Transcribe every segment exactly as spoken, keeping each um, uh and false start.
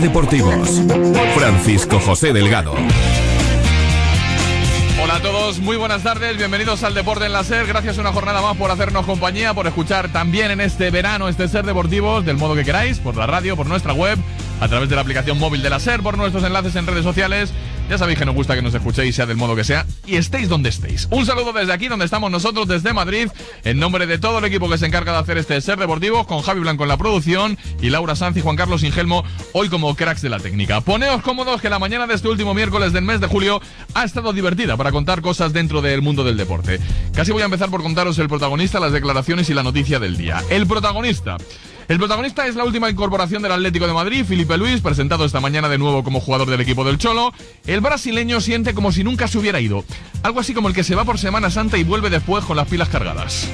Deportivos. Francisco José Delgado. Hola a todos, muy buenas tardes, bienvenidos al Deporte en la SER. Gracias una jornada más por hacernos compañía, por escuchar también en este verano este SER Deportivos del modo que queráis, por la radio, por nuestra web, a través de la aplicación móvil de la SER, por nuestros enlaces en redes sociales. Ya sabéis que nos gusta que nos escuchéis, sea del modo que sea, y estéis donde estéis. Un saludo desde aquí, donde estamos nosotros, desde Madrid, en nombre de todo el equipo que se encarga de hacer este SER Deportivos, con Javi Blanco en la producción y Laura Sanz y Juan Carlos Ingelmo, hoy como cracks de la técnica. Poneos cómodos, que la mañana de este último miércoles del mes de julio ha estado divertida para contar cosas dentro del mundo del deporte. Casi voy a empezar por contaros el protagonista, las declaraciones y la noticia del día. El protagonista... El protagonista es la última incorporación del Atlético de Madrid, Filipe Luís, presentado esta mañana de nuevo como jugador del equipo del Cholo. El brasileño siente como si nunca se hubiera ido. Algo así como el que se va por Semana Santa y vuelve después con las pilas cargadas.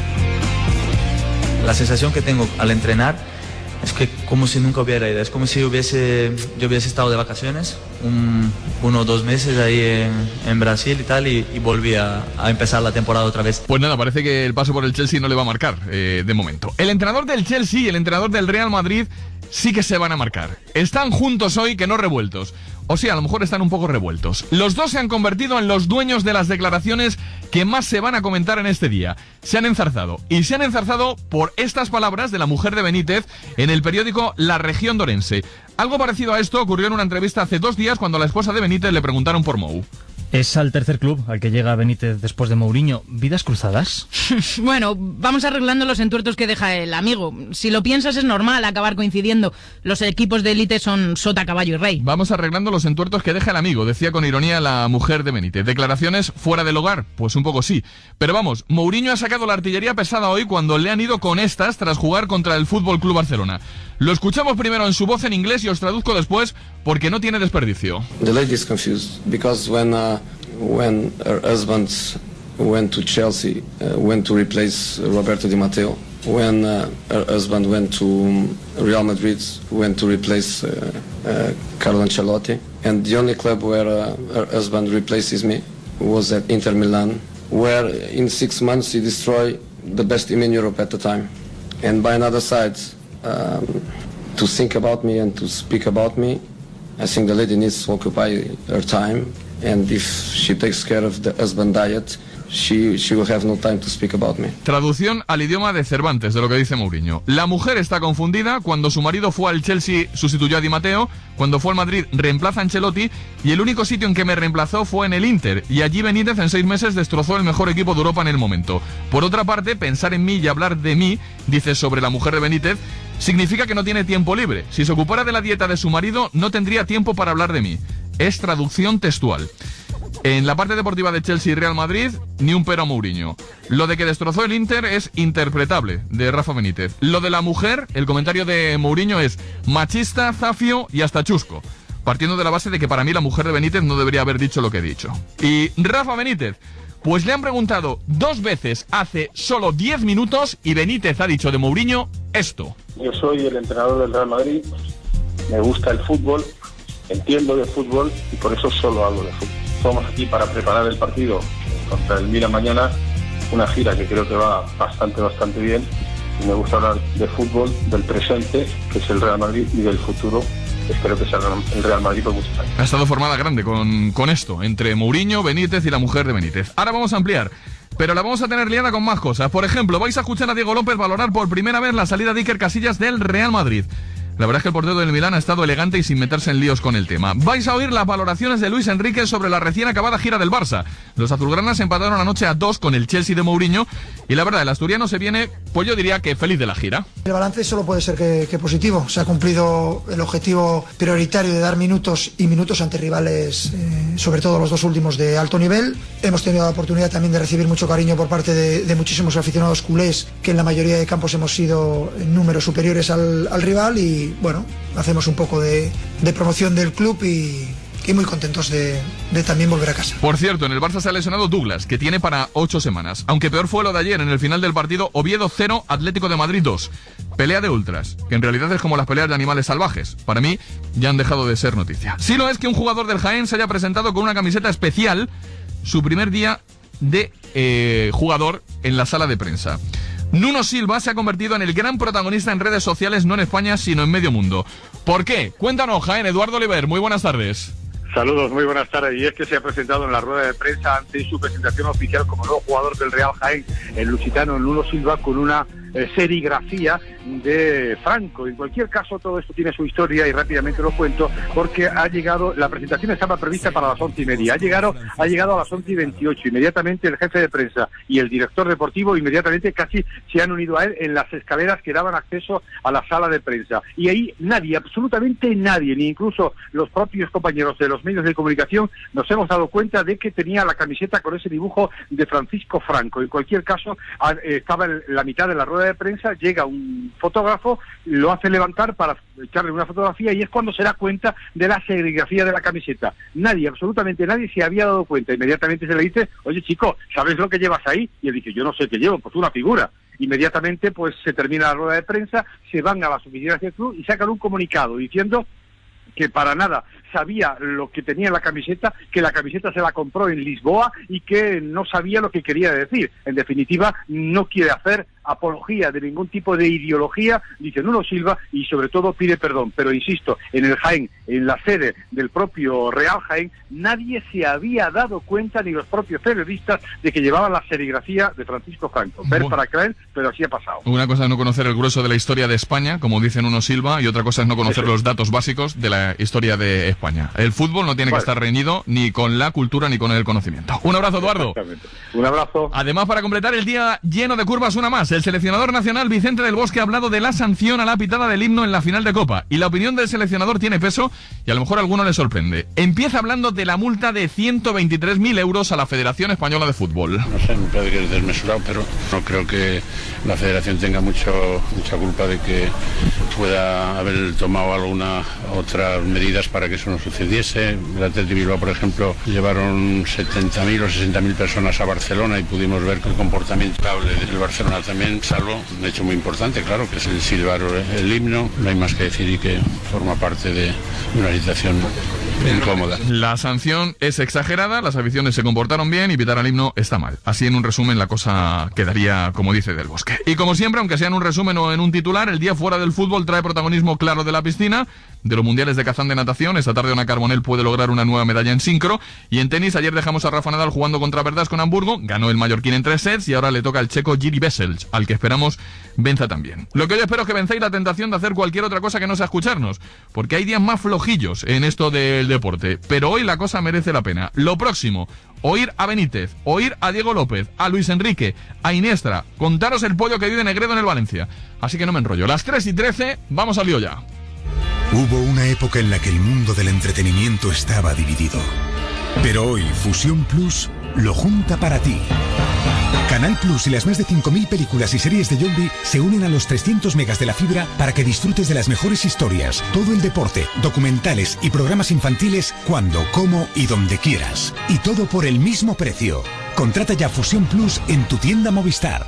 La sensación que tengo al entrenar es que como si nunca hubiera ido. Es como si hubiese, yo hubiese estado de vacaciones un, uno o dos meses ahí en, en Brasil y tal, y, y volví a, a empezar la temporada otra vez. Pues nada, parece que el paso por el Chelsea no le va a marcar eh, de momento. El entrenador del Chelsea y el entrenador del Real Madrid sí que se van a marcar. Están juntos hoy, que no revueltos. O sea, a lo mejor están un poco revueltos. Los dos se han convertido en los dueños de las declaraciones que más se van a comentar en este día. Se han enzarzado. Y se han enzarzado por estas palabras de la mujer de Benítez en el periódico La Región d'Orense. Algo parecido a esto ocurrió en una entrevista hace dos días cuando a la esposa de Benítez le preguntaron por Mou. Es al tercer club al que llega Benítez después de Mourinho. ¿Vidas cruzadas? Bueno, vamos arreglando los entuertos que deja el amigo. Si lo piensas, es normal acabar coincidiendo. Los equipos de élite son sota, caballo y rey. Vamos arreglando los entuertos que deja el amigo, decía con ironía la mujer de Benítez. ¿Declaraciones fuera del hogar? Pues un poco sí. Pero vamos, Mourinho ha sacado la artillería pesada hoy cuando le han ido con estas tras jugar contra el Fútbol Club Barcelona. Lo escuchamos primero en su voz en inglés y os traduzco después porque no tiene desperdicio. The lady is confused because when uh, when her husband went to Chelsea, uh, went to replace Roberto Di Matteo, when uh, her husband went to Real Madrid, went to replace uh, uh, Carlo Ancelotti, and the only club where uh, her husband replaces me was at Inter Milan, where in six months he destroyed the best team in Europe at the time. And by another side, um, to think about me and to speak about me, I think the lady needs to occupy her time, and if she takes care of the husband diet, she, she will have no time to speak about me. Traducción al idioma de Cervantes de lo que dice Mourinho. La mujer está confundida. Cuando su marido fue al Chelsea sustituyó a Di Matteo, cuando fue al Madrid reemplaza a Ancelotti, y el único sitio en que me reemplazó fue en el Inter, y allí Benítez en seis meses destrozó el mejor equipo de Europa en el momento. Por otra parte, pensar en mí y hablar de mí, dice sobre la mujer de Benítez, significa que no tiene tiempo libre. Si se ocupara de la dieta de su marido, no tendría tiempo para hablar de mí. Es traducción textual. En la parte deportiva de Chelsea y Real Madrid, ni un pero a Mourinho. Lo de que destrozó el Inter es interpretable, de Rafa Benítez. Lo de la mujer, el comentario de Mourinho es machista, zafio y hasta chusco, partiendo de la base de que para mí la mujer de Benítez no debería haber dicho lo que he dicho. Y Rafa Benítez, pues le han preguntado dos veces hace solo diez minutos y Benítez ha dicho de Mourinho esto. Yo soy el entrenador del Real Madrid, me gusta el fútbol, entiendo de fútbol y por eso solo hablo de fútbol. Estamos aquí para preparar el partido contra el Milan mañana, una gira que creo que va bastante, bastante bien. Y me gusta hablar de fútbol, del presente, que es el Real Madrid, y del futuro, espero que sea el Real Madrid por muchos años. Ha estado formada grande con, con esto, entre Mourinho, Benítez y la mujer de Benítez. Ahora vamos a ampliar, pero la vamos a tener liada con más cosas. Por ejemplo, vais a escuchar a Diego López valorar por primera vez la salida de Iker Casillas del Real Madrid. La verdad es que el portero del Milán ha estado elegante y sin meterse en líos con el tema. Vais a oír las valoraciones de Luis Enrique sobre la recién acabada gira del Barça. Los azulgranas empataron anoche a dos con el Chelsea de Mourinho y la verdad, el asturiano se viene, pues yo diría que feliz de la gira. El balance solo puede ser que, que positivo. Se ha cumplido el objetivo prioritario de dar minutos y minutos ante rivales, eh, sobre todo los dos últimos de alto nivel. Hemos tenido la oportunidad también de recibir mucho cariño por parte de, de muchísimos aficionados culés, que en la mayoría de campos hemos sido en números superiores al, al rival y bueno, hacemos un poco de, de promoción del club y, y muy contentos de, de también volver a casa. Por cierto, en el Barça se ha lesionado Douglas, que tiene para ocho semanas. Aunque peor fue lo de ayer, en el final del partido, Oviedo cero, Atlético de Madrid dos. Pelea de ultras, que en realidad es como las peleas de animales salvajes. Para mí, ya han dejado de ser noticia. Sí lo es que un jugador del Jaén se haya presentado con una camiseta especial su primer día de eh, jugador en la sala de prensa. Nuno Silva se ha convertido en el gran protagonista en redes sociales, no en España, sino en medio mundo. ¿Por qué? Cuéntanos, Jaén. Eduardo Oliver, muy buenas tardes. Saludos, muy buenas tardes. Y es que se ha presentado en la rueda de prensa ante su presentación oficial como nuevo jugador del Real Jaén, el lusitano Nuno Silva, con una eh, serigrafía de Franco. En cualquier caso, todo esto tiene su historia y rápidamente lo cuento, porque ha llegado, la presentación estaba prevista para las once y media, ha llegado, ha llegado a las once y veintiocho, inmediatamente el jefe de prensa y el director deportivo inmediatamente casi se han unido a él en las escaleras que daban acceso a la sala de prensa, y ahí nadie, absolutamente nadie, ni incluso los propios compañeros de los medios de comunicación, nos hemos dado cuenta de que tenía la camiseta con ese dibujo de Francisco Franco. En cualquier caso, estaba en la mitad de la rueda de prensa, llega un fotógrafo, lo hace levantar para echarle una fotografía y es cuando se da cuenta de la serigrafía de la camiseta. Nadie, absolutamente nadie se había dado cuenta. Inmediatamente se le dice, oye chico, ¿sabes lo que llevas ahí? Y él dice, yo no sé qué llevo, pues una figura. Inmediatamente pues se termina la rueda de prensa, se van a las oficinas del club y sacan un comunicado diciendo que para nada sabía lo que tenía en la camiseta, que la camiseta se la compró en Lisboa y que no sabía lo que quería decir. En definitiva, no quiere hacer apología de ningún tipo de ideología, dice Nuno Silva, y sobre todo pide perdón. Pero insisto, en el Jaén, en la sede del propio Real Jaén, nadie se había dado cuenta, ni los propios periodistas, de que llevaban la serigrafía de Francisco Franco. Ver Bueno. para creer, pero así ha pasado. Una cosa es no conocer el grueso de la historia de España, como dice Nuno Silva, y otra cosa es no conocer Eso es. los datos básicos de la historia de España. El fútbol no tiene Vale. que estar reñido ni con la cultura ni con el conocimiento. Un abrazo, Eduardo. Exactamente. Un abrazo. Además, para completar el día lleno de curvas, una más. El seleccionador nacional Vicente del Bosque ha hablado de la sanción a la pitada del himno en la final de Copa. Y la opinión del seleccionador tiene peso y a lo mejor a alguno le sorprende. Empieza hablando de la multa de ciento veintitrés mil euros a la Federación Española de Fútbol. No sé, me parece que es desmesurado, pero no creo que la Federación tenga mucho, mucha culpa de que pueda haber tomado alguna otras medidas para que eso no sucediese. El Athletic Bilbao, por ejemplo, llevaron setenta mil o sesenta mil personas a Barcelona y pudimos ver que el comportamiento del Barcelona también, salvo un hecho muy importante, claro, que es el silbar el himno. No hay más que decir y que forma parte de una situación incómoda. La sanción es exagerada, las aficiones se comportaron bien y pitar al himno está mal. Así, en un resumen, la cosa quedaría como dice Del Bosque. Y como siempre, aunque sea en un resumen o en un titular, el día fuera del fútbol trae protagonismo claro de la piscina, de los mundiales de Kazán de natación. Esta tarde Ana Carbonell puede lograr una nueva medalla en sincro. Y en tenis, ayer dejamos a Rafa Nadal jugando contra Verdasco en Hamburgo, ganó el mallorquín en tres sets y ahora le toca al checo Jiri Veselj, al que esperamos venza también. Lo que yo espero es que vencéis la tentación de hacer cualquier otra cosa que no sea escucharnos, porque hay días más flojillos en esto del deporte, pero hoy la cosa merece la pena. Lo próximo, oír a Benítez, oír a Diego López, a Luis Enrique, a Iniestra, contaros el pollo que vive Negredo en el Valencia. Así que no me enrollo. Las tres y trece, vamos al lío ya. Hubo una época en la que el mundo del entretenimiento estaba dividido. Pero hoy Fusión Plus lo junta para ti. Canal Plus y las más de cinco mil películas y series de Yombi se unen a los trescientos megas de la fibra para que disfrutes de las mejores historias, todo el deporte, documentales y programas infantiles cuando, cómo y donde quieras. Y todo por el mismo precio. Contrata ya Fusión Plus en tu tienda Movistar.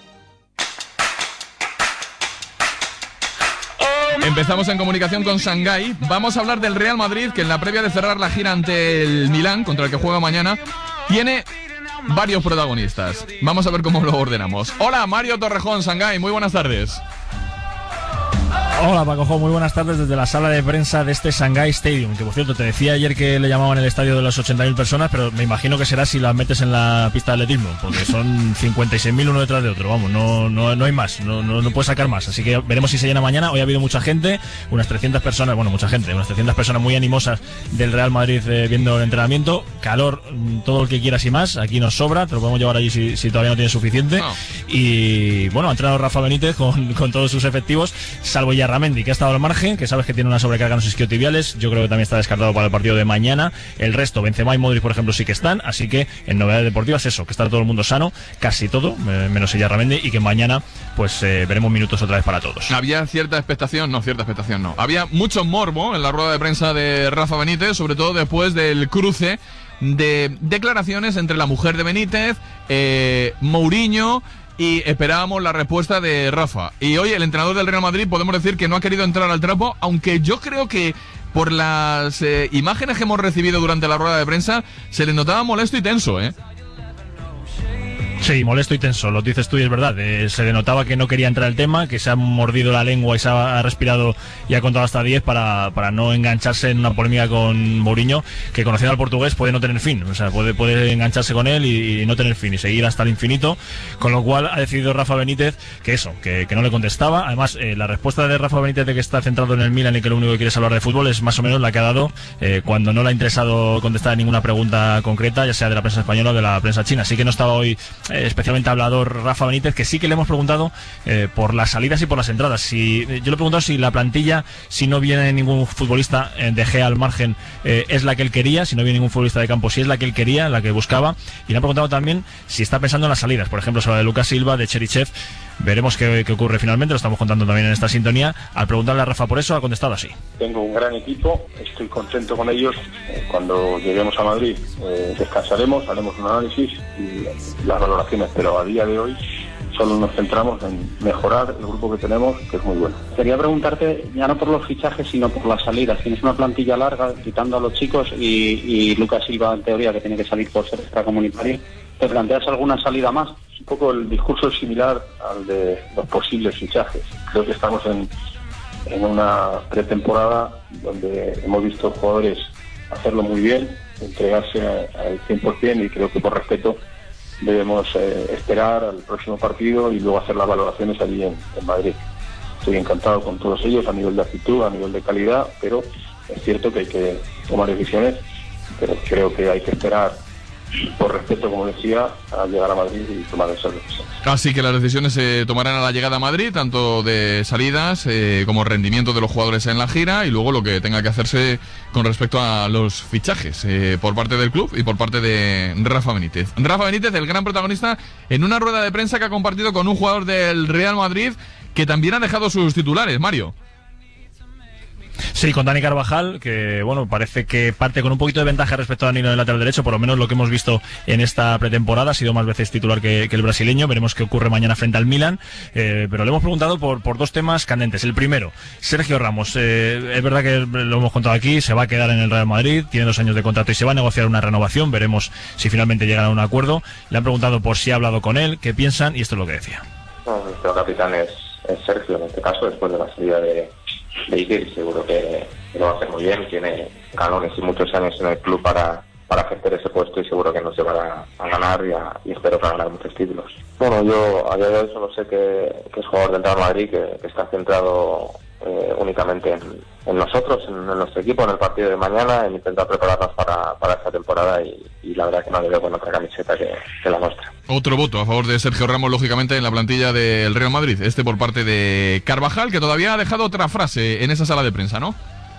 Empezamos en comunicación con Shanghái. Vamos a hablar del Real Madrid, que en la previa de cerrar la gira ante el Milán, contra el que juega mañana, tiene varios protagonistas. Vamos a ver cómo lo ordenamos. Hola, Mario Torrejón, Shanghái, muy buenas tardes. Hola Paco, muy buenas tardes desde la sala de prensa de este Shanghái Stadium, que por cierto te decía ayer que le llamaban el estadio de las ochenta mil personas, pero me imagino que será si las metes en la pista de atletismo, porque son cincuenta y seis mil uno detrás de otro, vamos, no no no hay más, no, no, no puedes sacar más, así que veremos si se llena mañana. Hoy ha habido mucha gente, unas trescientas personas, bueno, mucha gente, unas trescientas personas muy animosas del Real Madrid eh, viendo el entrenamiento, calor, todo el que quieras y más, aquí nos sobra, te lo podemos llevar allí si, si todavía no tienes suficiente, no. Y bueno, ha entrenado Rafa Benítez con, con todos sus efectivos, salvo Yarramendi, que ha estado al margen, que sabes que tiene una sobrecarga en los isquiotibiales, yo creo que también está descartado para el partido de mañana. El resto, Benzema y Modric, por ejemplo, sí que están, así que en novedades deportivas eso, que está todo el mundo sano, casi todo, menos Yarramendi, y que mañana pues eh, veremos minutos otra vez para todos. Había cierta expectación, no, cierta expectación no, había mucho morbo en la rueda de prensa de Rafa Benítez, sobre todo después del cruce de declaraciones entre la mujer de Benítez, eh, Mourinho, y esperábamos la respuesta de Rafa. Y hoy el entrenador del Real Madrid podemos decir que no ha querido entrar al trapo, aunque yo creo que por las eh, imágenes que hemos recibido durante la rueda de prensa se le notaba molesto y tenso, ¿eh? Sí, molesto y tenso, lo dices tú y es verdad. Eh, se denotaba que no quería entrar el tema, que se ha mordido la lengua y se ha, ha respirado y ha contado hasta diez para, para no engancharse en una polémica con Mourinho, que conociendo al portugués puede no tener fin. O sea, puede, puede engancharse con él y, y no tener fin y seguir hasta el infinito. Con lo cual ha decidido Rafa Benítez que eso, que, que no le contestaba. Además, eh, la respuesta de Rafa Benítez de que está centrado en el Milan y que lo único que quiere es hablar de fútbol es más o menos la que ha dado eh, cuando no le ha interesado contestar a ninguna pregunta concreta, ya sea de la prensa española o de la prensa china. Así que no estaba hoy Eh, especialmente hablador Rafa Benítez, que sí que le hemos preguntado eh, por las salidas y por las entradas. Si, yo le he preguntado si la plantilla, si no viene ningún futbolista eh, de Gea al margen, eh, es la que él quería, si no viene ningún futbolista de campo, si es la que él quería, la que buscaba. Y le he preguntado también si está pensando en las salidas, por ejemplo, sobre la de Lucas Silva, de Cherichev. Veremos qué, qué ocurre finalmente, lo estamos contando también en esta sintonía. Al preguntarle a Rafa por eso, ha contestado así. Tengo un gran equipo, estoy contento con ellos. Cuando lleguemos a Madrid eh, descansaremos, haremos un análisis y las valoraciones, pero a día de hoy solo nos centramos en mejorar el grupo que tenemos, que es muy bueno. Quería preguntarte, ya no por los fichajes, sino por las salidas. Tienes una plantilla larga, quitando a los chicos, y, y Lucas Silva, en teoría, que tiene que salir por ser extracomunitario. ¿Te planteas alguna salida más? Un poco el discurso es similar al de los posibles fichajes. Creo que estamos en, en una pretemporada donde hemos visto jugadores hacerlo muy bien, entregarse al cien por ciento, y creo que por respeto debemos eh, esperar al próximo partido y luego hacer las valoraciones allí en, en Madrid. Estoy encantado con todos ellos a nivel de actitud, a nivel de calidad, pero es cierto que hay que tomar decisiones, pero creo que hay que esperar, por respeto, como decía, a llegar a Madrid y tomar esas decisiones. Así que las decisiones se tomarán a la llegada a Madrid, tanto de salidas eh, como rendimiento de los jugadores en la gira, y luego lo que tenga que hacerse con respecto a los fichajes eh, por parte del club y por parte de Rafa Benítez. Rafa Benítez, el gran protagonista, en una rueda de prensa que ha compartido con un jugador del Real Madrid que también ha dejado sus titulares, Mario. Sí, con Dani Carvajal, que bueno, parece que parte con un poquito de ventaja respecto a Danilo en el lateral derecho, por lo menos lo que hemos visto en esta pretemporada. Ha sido más veces titular que, que el brasileño. Veremos qué ocurre mañana frente al Milan, eh, pero le hemos preguntado por, por dos temas candentes. El primero, Sergio Ramos, eh, es verdad que lo hemos contado aquí, se va a quedar en el Real Madrid, tiene dos años de contrato y se va a negociar una renovación. Veremos si finalmente llegan a un acuerdo. Le han preguntado por si ha hablado con él, qué piensan, y esto es lo que decía. No, nuestro capitán es, es Sergio, en este caso, después de la salida de de Iker, seguro que lo va a hacer muy bien. Tiene galones y muchos años en el club para, para ejercer ese puesto, y seguro que nos llevará a, a ganar y, a, y espero que ganar muchos títulos. Bueno, yo a día de hoy solo sé que, que es jugador del Real Madrid, que, que está centrado eh, únicamente en, en nosotros, en, en nuestro equipo, en el partido de mañana, en intentar prepararnos para, para esta temporada, y, y la verdad que no le veo con otra camiseta que, que la nuestra. Otro voto a favor de Sergio Ramos, lógicamente, en la plantilla del Real Madrid. Este por parte de Carvajal, que todavía ha dejado otra frase en esa sala de prensa, ¿no?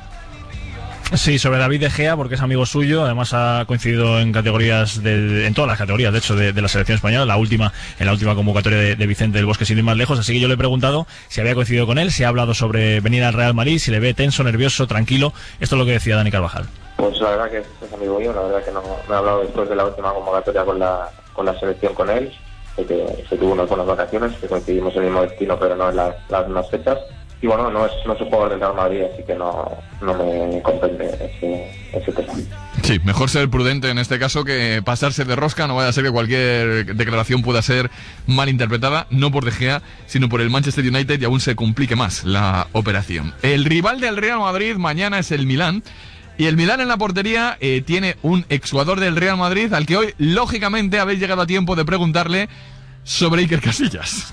Sí, sobre David De Gea, porque es amigo suyo. Además ha coincidido en categorías, de, en todas las categorías, de hecho, de, de la selección española. La última, en la última convocatoria de, de Vicente del Bosque, sin ir más lejos. Así que yo le he preguntado si había coincidido con él, si ha hablado sobre venir al Real Madrid, si le ve tenso, nervioso, tranquilo. Esto es lo que decía Dani Carvajal. Pues la verdad que es amigo mío. La verdad que no me ha hablado después de la última convocatoria con la, con la selección con él. Sé que se tuvo unas buenas vacaciones, que coincidimos en el mismo destino, pero no en las, las mismas fechas. Y bueno, no es, no es un jugador del Real Madrid, así que no, no me comprende ese, ese tema. Sí, mejor ser prudente en este caso que pasarse de rosca. No vaya a ser que cualquier declaración pueda ser malinterpretada, no por De Gea, sino por el Manchester United, y aún se complique más la operación. El rival del Real Madrid mañana es el Milán. Y el Milán en la portería eh, tiene un exjugador del Real Madrid al que hoy, lógicamente, habéis llegado a tiempo de preguntarle sobre Iker Casillas.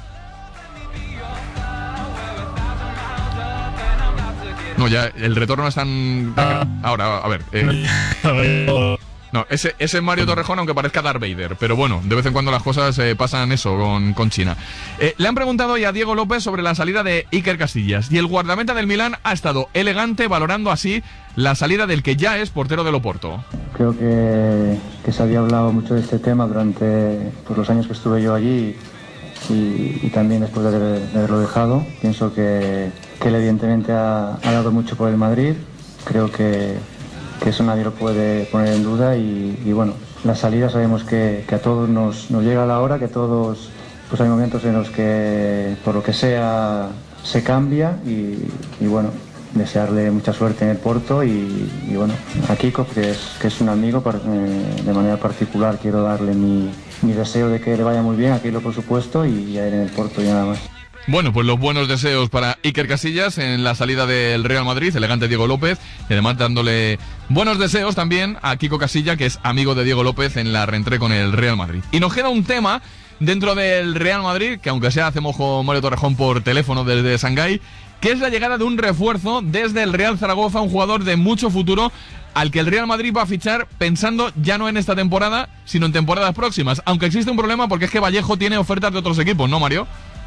No, ya el retorno es tan... Ahora, a ver... Eh... No, ese, ese es Mario Torrejón, aunque parezca Darth Vader. Pero bueno, de vez en cuando las cosas eh, pasan eso con, con China. Eh, le han preguntado hoy a Diego López sobre la salida de Iker Casillas. Y el guardameta del Milán ha estado elegante, valorando así la salida del que ya es portero del Oporto. Creo que, que se había hablado mucho de este tema durante pues, los años que estuve yo allí, y, y también después de, de haberlo dejado. Pienso que, que él evidentemente ha, ha dado mucho por el Madrid. Creo que... que eso nadie lo puede poner en duda, y, y bueno, la salida sabemos que, que a todos nos, nos llega a la hora, que todos, pues hay momentos en los que por lo que sea se cambia, y, y bueno, desearle mucha suerte en el Porto y, y bueno, a Kiko, que es, que es un amigo, eh, de manera particular quiero darle mi, mi deseo de que le vaya muy bien, a Kiko por supuesto, y a él en el Porto y nada más. Bueno, pues los buenos deseos para Iker Casillas en la salida del Real Madrid, elegante Diego López, y además dándole buenos deseos también a Kiko Casilla, que es amigo de Diego López en la reentré con el Real Madrid. Y nos queda un tema dentro del Real Madrid, que aunque sea hacemos con Mario Torrejón por teléfono desde Shanghái, que es la llegada de un refuerzo desde el Real Zaragoza, un jugador de mucho futuro, al que el Real Madrid va a fichar pensando ya no en esta temporada, sino en temporadas próximas. Aunque existe un problema porque es que Vallejo tiene ofertas de otros equipos, ¿no, Mario?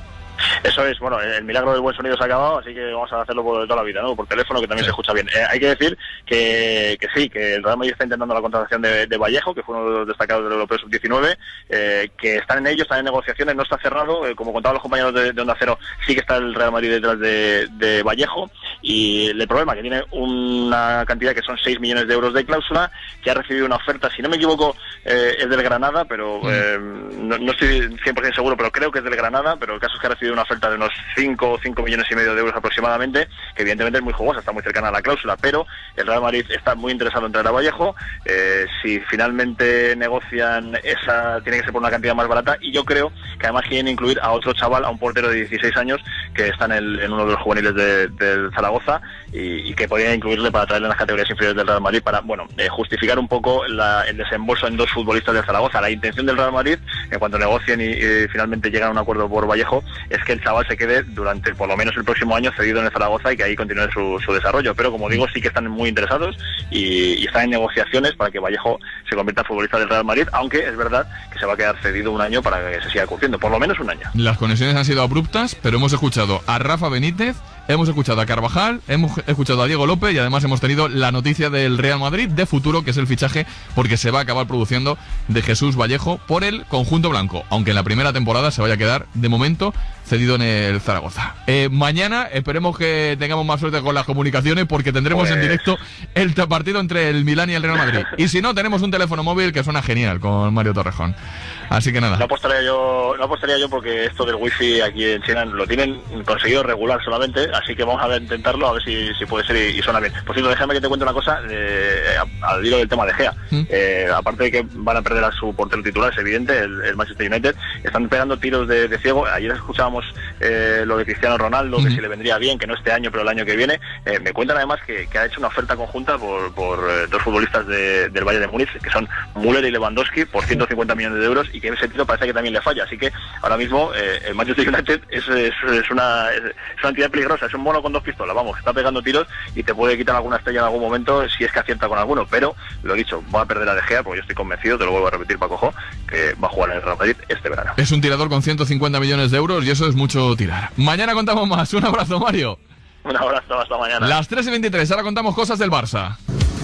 Eso es, bueno, el milagro del buen sonido se ha acabado, así que vamos a hacerlo por toda la vida, ¿no? Por teléfono, que también sí se escucha bien. Eh, hay que decir que, que sí, que el Real Madrid está intentando la contratación de, de Vallejo, que fue uno de los destacados del Europeo sub diecinueve, eh, que están en ello, están en negociaciones, no está cerrado, eh, como contaban los compañeros de, de Onda Cero, sí que está el Real Madrid detrás de, de Vallejo, y el problema es que tiene una cantidad que son seis millones de euros de cláusula, que ha recibido una oferta, si no me equivoco, eh, es del Granada, pero eh, no, no estoy cien por ciento seguro, pero creo que es del Granada, pero el caso es que ha recibido una oferta de unos cinco millones y medio de euros aproximadamente, que evidentemente es muy jugosa, está muy cercana a la cláusula, pero el Real Madrid está muy interesado en traer a Vallejo. Eh, si finalmente negocian esa, tiene que ser por una cantidad más barata, y yo creo que además quieren incluir a otro chaval, a un portero de dieciséis años que está en, el, en uno de los juveniles de, del Zaragoza, y, y que podrían incluirle para traerle en las categorías inferiores del Real Madrid para, bueno, eh, justificar un poco la, el desembolso en dos futbolistas del Zaragoza. La intención del Real Madrid, en cuanto negocien y, y finalmente llegan a un acuerdo por Vallejo, es que el chaval se quede durante por lo menos el próximo año cedido en el Zaragoza y que ahí continúe su, su desarrollo. Pero como digo, sí que están muy interesados y, y están en negociaciones para que Vallejo se convierta en futbolista del Real Madrid, aunque es verdad que se va a quedar cedido un año para que se siga cumpliendo, por lo menos un año. Las conexiones han sido abruptas, pero hemos escuchado a Rafa Benítez, hemos escuchado a Carvajal, hemos escuchado a Diego López y además hemos tenido la noticia del Real Madrid de futuro, que es el fichaje, porque se va a acabar produciendo, de Jesús Vallejo por el conjunto blanco, aunque en la primera temporada se vaya a quedar de momento cedido en el Zaragoza. Eh, mañana esperemos que tengamos más suerte con las comunicaciones, porque tendremos pues... en directo el partido entre el Milán y el Real Madrid. Y si no, tenemos un teléfono móvil que suena genial con Mario Torrejón. Así que nada. No apostaría yo, no apostaría yo porque esto del wifi aquí en China lo tienen conseguido regular solamente, así que vamos a ver, intentarlo, a ver si, si puede ser y, y suena bien. Por cierto, déjame que te cuente una cosa eh, al hilo del tema de Gea. ¿Mm? Eh, aparte de que van a perder a su portero titular, es evidente, el, el Manchester United, están pegando tiros de, de ciego. Ayer escuchábamos eh, lo de Cristiano Ronaldo, ¿Mm? que si le vendría bien, que no este año, pero el año que viene. Eh, me cuentan además que, que ha hecho una oferta conjunta por, por eh, dos futbolistas de, del Bayern de Múnich, que son Müller y Lewandowski, por ciento cincuenta millones de euros, y que en ese sentido parece que también le falla. Así que ahora mismo eh, el Manchester United es, es, es, una, es, es una entidad peligrosa, es un mono con dos pistolas, vamos, está pegando tiros y te puede quitar alguna estrella en algún momento si es que acierta con alguno, pero lo he dicho, va a perder a De Gea, porque yo estoy convencido, te lo vuelvo a repetir, Paco Jo, que va a jugar en el Real Madrid este verano. Es un tirador con ciento cincuenta millones de euros y eso es mucho tirar. Mañana contamos más. Un abrazo, Mario. Un abrazo, hasta mañana. Las tres y veintitrés, ahora contamos cosas del Barça.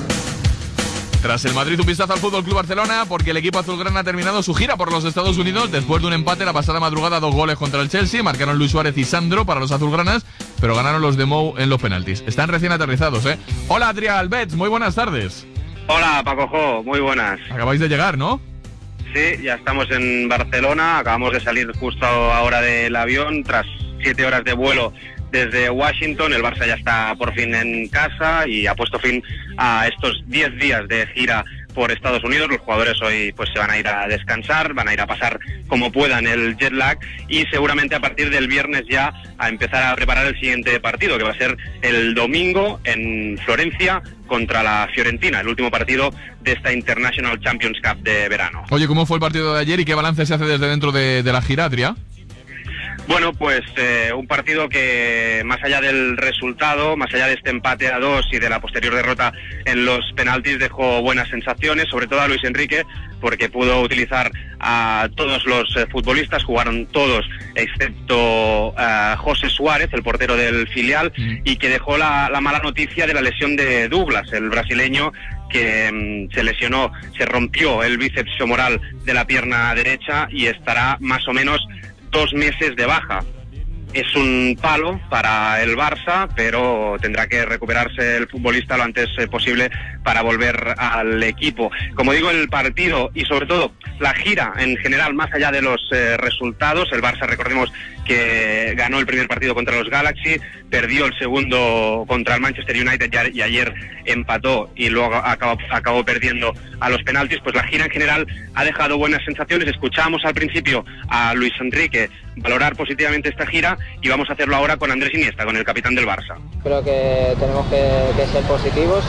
Tras el Madrid, un vistazo al Fútbol Club Barcelona, porque el equipo azulgrana ha terminado su gira por los Estados Unidos después de un empate la pasada madrugada, dos goles contra el Chelsea. Marcaron Luis Suárez y Sandro para los azulgranas, pero ganaron los de Mou en los penaltis. Están recién aterrizados, ¿eh? Hola, Adrián Albets, muy buenas tardes. Hola, Paco Jo, muy buenas. Acabáis de llegar, ¿no? Sí, ya estamos en Barcelona, acabamos de salir justo ahora del avión, tras siete horas de vuelo desde Washington. El Barça ya está por fin en casa y ha puesto fin a estos diez días de gira por Estados Unidos. Los jugadores hoy pues se van a ir a descansar, van a ir a pasar como puedan el jet lag y seguramente a partir del viernes ya a empezar a preparar el siguiente partido, que va a ser el domingo en Florencia contra la Fiorentina, el último partido de esta International Champions Cup de verano. Oye, ¿cómo fue el partido de ayer y qué balance se hace desde dentro de, de la gira, Adrián? Bueno, pues eh, un partido que más allá del resultado, más allá de este empate a dos y de la posterior derrota en los penaltis, dejó buenas sensaciones, sobre todo a Luis Enrique, porque pudo utilizar a todos los eh, futbolistas, jugaron todos excepto eh, José Suárez, el portero del filial, mm. y que dejó la, la mala noticia de la lesión de Douglas, el brasileño, que mmm, se lesionó, se rompió el bíceps femoral de la pierna derecha y estará más o menos dos meses de baja. Es un palo para el Barça, pero tendrá que recuperarse el futbolista lo antes posible para volver al equipo. Como digo, el partido y sobre todo la gira en general, más allá de los eh, resultados, el Barça, recordemos que ganó el primer partido contra los Galaxy, perdió el segundo contra el Manchester United y ayer empató y luego acabó, acabó perdiendo a los penaltis. Pues la gira en general ha dejado buenas sensaciones. Escuchábamos al principio a Luis Enrique valorar positivamente esta gira y vamos a hacerlo ahora con Andrés Iniesta, con el capitán del Barça. Creo que tenemos que, que ser positivos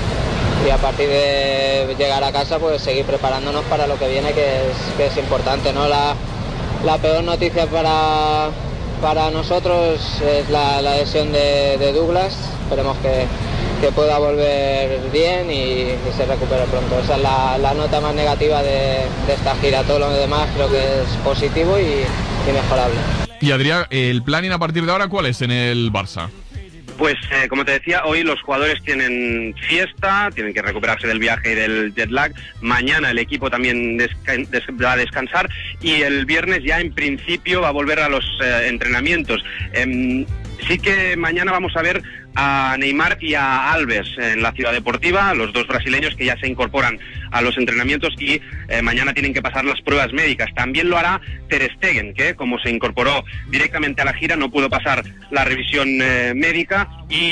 y, y a partir de llegar a casa pues seguir preparándonos para lo que viene, que es, que es importante, ¿no? La, la peor noticia para, para nosotros es la, la lesión de, de Douglas. Esperemos que, que pueda volver bien y, y se recupere pronto. Esa es la, la nota más negativa de, de esta gira. Todo lo demás creo que es positivo y, y mejorable. Y Adrián, ¿el planning a partir de ahora cuál es en el Barça? Pues eh, como te decía, hoy los jugadores tienen fiesta, tienen que recuperarse del viaje y del jet lag. Mañana el equipo también desca- des- va a descansar y el viernes ya en principio va a volver a los eh, entrenamientos. Eh, sí que mañana vamos a ver a Neymar y a Alves en la Ciudad Deportiva, los dos brasileños que ya se incorporan a los entrenamientos y eh, mañana tienen que pasar las pruebas médicas. También lo hará Ter Stegen, que como se incorporó directamente a la gira no pudo pasar la revisión eh, médica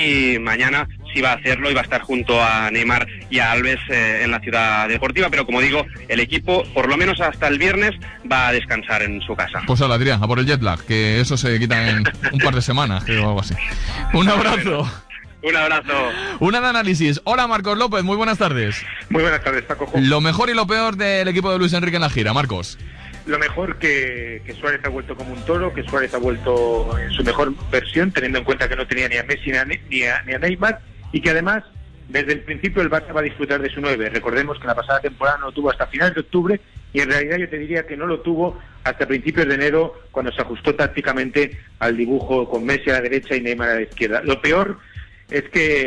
y mañana sí va a hacerlo y va a estar junto a Neymar y a Alves eh, en la Ciudad Deportiva, pero como digo, el equipo por lo menos hasta el viernes va a descansar en su casa. Pues hola Adrián, a por el jet lag, que eso se quita en un par de semanas, creo, o algo así. Un abrazo. Un abrazo. Una de análisis. Hola Marcos López, muy buenas tardes. Muy buenas tardes, Paco. Lo mejor y lo peor del equipo de Luis Enrique en la gira, Marcos. Lo mejor que, que Suárez ha vuelto como un toro, que Suárez ha vuelto en su mejor versión, teniendo en cuenta que no tenía ni a Messi ni a, ni a, ni a Neymar, y que además desde el principio el Barça va a disfrutar de su nueve. Recordemos que la pasada temporada no lo tuvo hasta finales de octubre y en realidad yo te diría que no lo tuvo hasta principios de enero, cuando se ajustó tácticamente al dibujo con Messi a la derecha y Neymar a la izquierda. Lo peor es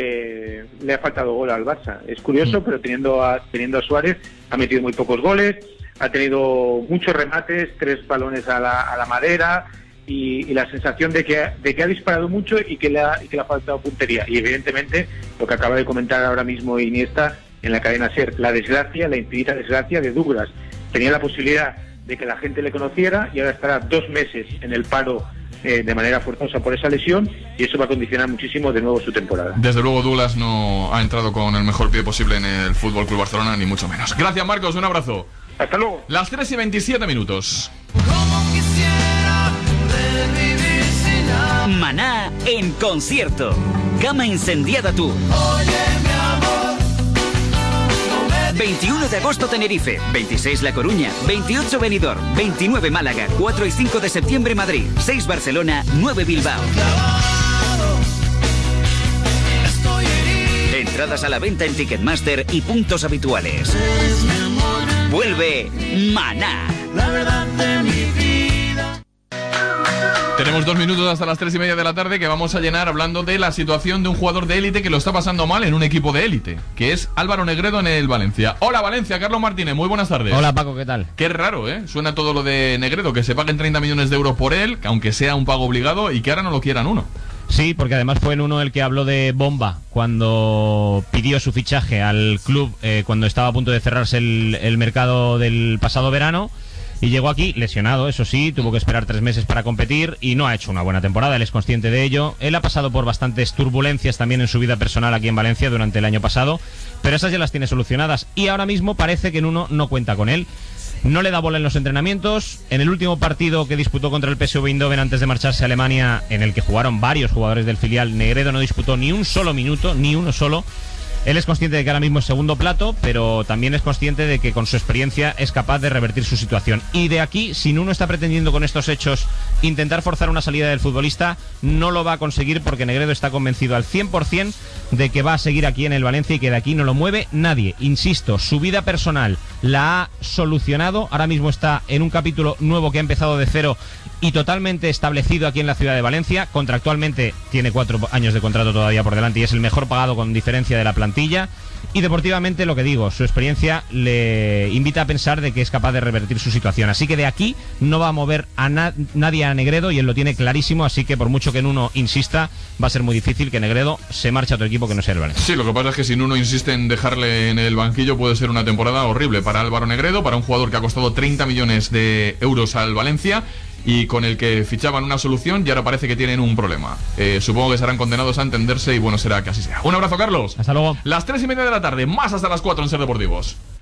que le ha faltado gol al Barça. Es curioso, pero teniendo a, teniendo a Suárez ha metido muy pocos goles, ha tenido muchos remates, tres balones a la, a la madera y, y la sensación de que, de que ha disparado mucho y que, le ha, y que le ha faltado puntería. Y evidentemente lo que acaba de comentar ahora mismo Iniesta en la cadena SER, la desgracia, la infinita desgracia de Douglas. Tenía la posibilidad de que la gente le conociera y ahora estará dos meses en el paro Eh, de manera forzosa por esa lesión y eso va a condicionar muchísimo de nuevo su temporada. Desde luego Douglas no ha entrado con el mejor pie posible en el F C Barcelona, ni mucho menos. Gracias Marcos, un abrazo. Hasta luego. Las tres y veintisiete minutos. Maná en concierto. Cama Incendiada Tour. veintiuno de agosto Tenerife, veintiséis La Coruña, veintiocho Benidorm, veintinueve Málaga, cuatro y cinco de septiembre Madrid, seis Barcelona, nueve Bilbao. Entradas a la venta en Ticketmaster y puntos habituales. Vuelve Maná. La verdad de mi vida. Tenemos dos minutos hasta las tres y media de la tarde que vamos a llenar hablando de la situación de un jugador de élite que lo está pasando mal en un equipo de élite, que es Álvaro Negredo en el Valencia. Hola Valencia, Carlos Martínez, muy buenas tardes. Hola Paco, ¿qué tal? Qué raro, ¿eh? Suena todo lo de Negredo, que se paguen treinta millones de euros por él, aunque sea un pago obligado, y que ahora no lo quieran uno. Sí, porque además fue en uno el que habló de bomba cuando pidió su fichaje al club, eh, cuando estaba a punto de cerrarse el, el mercado del pasado verano. Y llegó aquí lesionado, eso sí, tuvo que esperar tres meses para competir y no ha hecho una buena temporada, él es consciente de ello. Él ha pasado por bastantes turbulencias también en su vida personal aquí en Valencia durante el año pasado, pero esas ya las tiene solucionadas y ahora mismo parece que en uno no cuenta con él. No le da bola en los entrenamientos. En el último partido que disputó contra el P S V Eindhoven antes de marcharse a Alemania, en el que jugaron varios jugadores del filial, Negredo no disputó ni un solo minuto, ni uno solo. Él es consciente de que ahora mismo es segundo plato, pero también es consciente de que con su experiencia es capaz de revertir su situación. Y de aquí, si Nuno está pretendiendo con estos hechos intentar forzar una salida del futbolista, no lo va a conseguir porque Negredo está convencido al cien por ciento de que va a seguir aquí en el Valencia y que de aquí no lo mueve nadie. Insisto, su vida personal la ha solucionado, ahora mismo está en un capítulo nuevo que ha empezado de cero y totalmente establecido aquí en la ciudad de Valencia. Contractualmente tiene cuatro años de contrato todavía por delante y es el mejor pagado con diferencia de la plantilla. Y deportivamente, lo que digo, su experiencia le invita a pensar de que es capaz de revertir su situación. Así que de aquí no va a mover a na- nadie a Negredo y él lo tiene clarísimo. Así que por mucho que Nuno insista, va a ser muy difícil que Negredo se marche a otro equipo que no sea el Valencia. Sí, lo que pasa es que si Nuno insiste en dejarle en el banquillo puede ser una temporada horrible para Álvaro Negredo, para un jugador que ha costado treinta millones de euros al Valencia y con el que fichaban una solución y ahora parece que tienen un problema. Eh, supongo que serán condenados a entenderse y bueno, será que así sea. Un abrazo, Carlos. Hasta luego. Las tres y media de la tarde, más hasta las cuatro en Ser Deportivos.